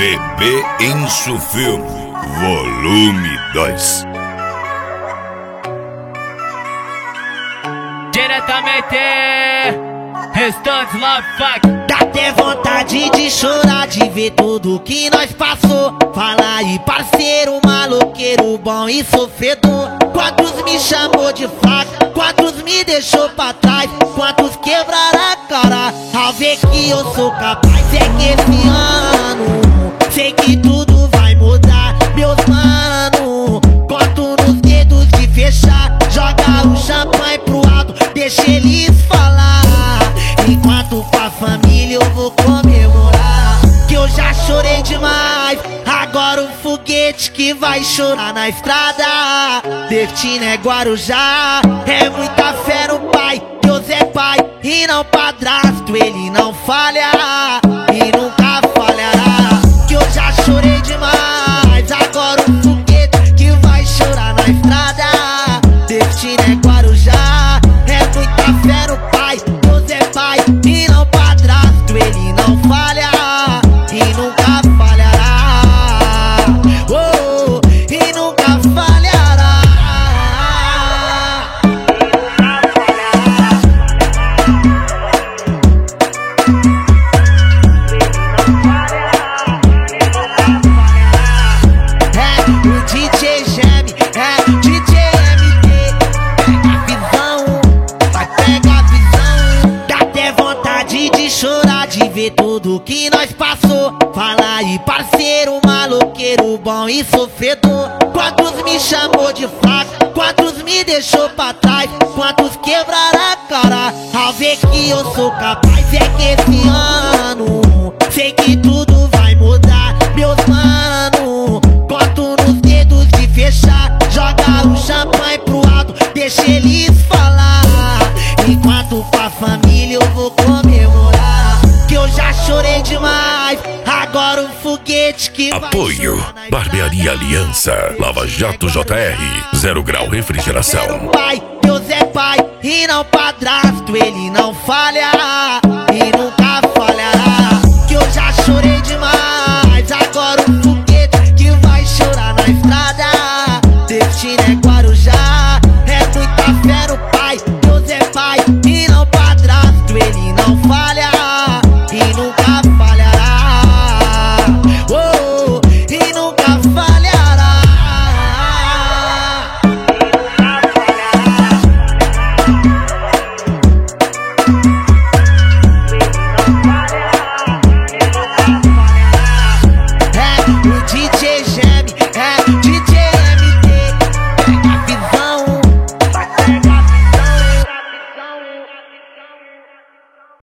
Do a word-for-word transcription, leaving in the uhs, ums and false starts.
Bebê Insufilme, volume dois. Diretamente, Restante Love Fuck. Dá até vontade de chorar, de ver tudo que nós passou. Fala aí, parceiro, maloqueiro, bom e sofredor. Quantos me chamou de fraco, quantos me deixou pra trás, quantos quebraram a cara ao ver que eu sou capaz. É que esse ano, sei que tudo vai mudar, meus mano. Conto nos dedos de fechar, joga o champanhe pro alto, deixa eles falar. Enquanto com a família eu vou comemorar, que eu já chorei demais. Agora o foguete que vai chorar na estrada. Destino é Guarujá, é muita fé no pai. Deus é pai e não padrasto, ele não falha e nunca falhará. Que eu já chorei demais. Agora o foguete que vai chorar na estrada. Destino é Guarujá, é muita fé no pai. Deus é pai e não padrasto, ele não falha e nunca falhará. Oh, e nunca falhará. É o D J Geme, é D J M D. Pega a visão, vai pegar a visão. Dá até vontade de chorar, de ver tudo que nós passou. Fala aí, parceiro, maloqueiro, bom e sofredor. Quantos me chamou de fraco, quantos me deixou pra trás, quantos quebraram a cara ao ver que eu sou capaz. É que esse ano, sei que tudo vai mudar, meus mano. Conto nos dedos de fechar, joga o champanhe pro alto, deixa eles falar. Enquanto com a família eu vou comemorar, que eu já chorei demais. Agora o foguete que vai Apoio, chorar na Barbearia estrada. Aliança, Lava Jato J R, Zero Grau Refrigeração. Pai, Deus é pai e não padrasto, ele não falha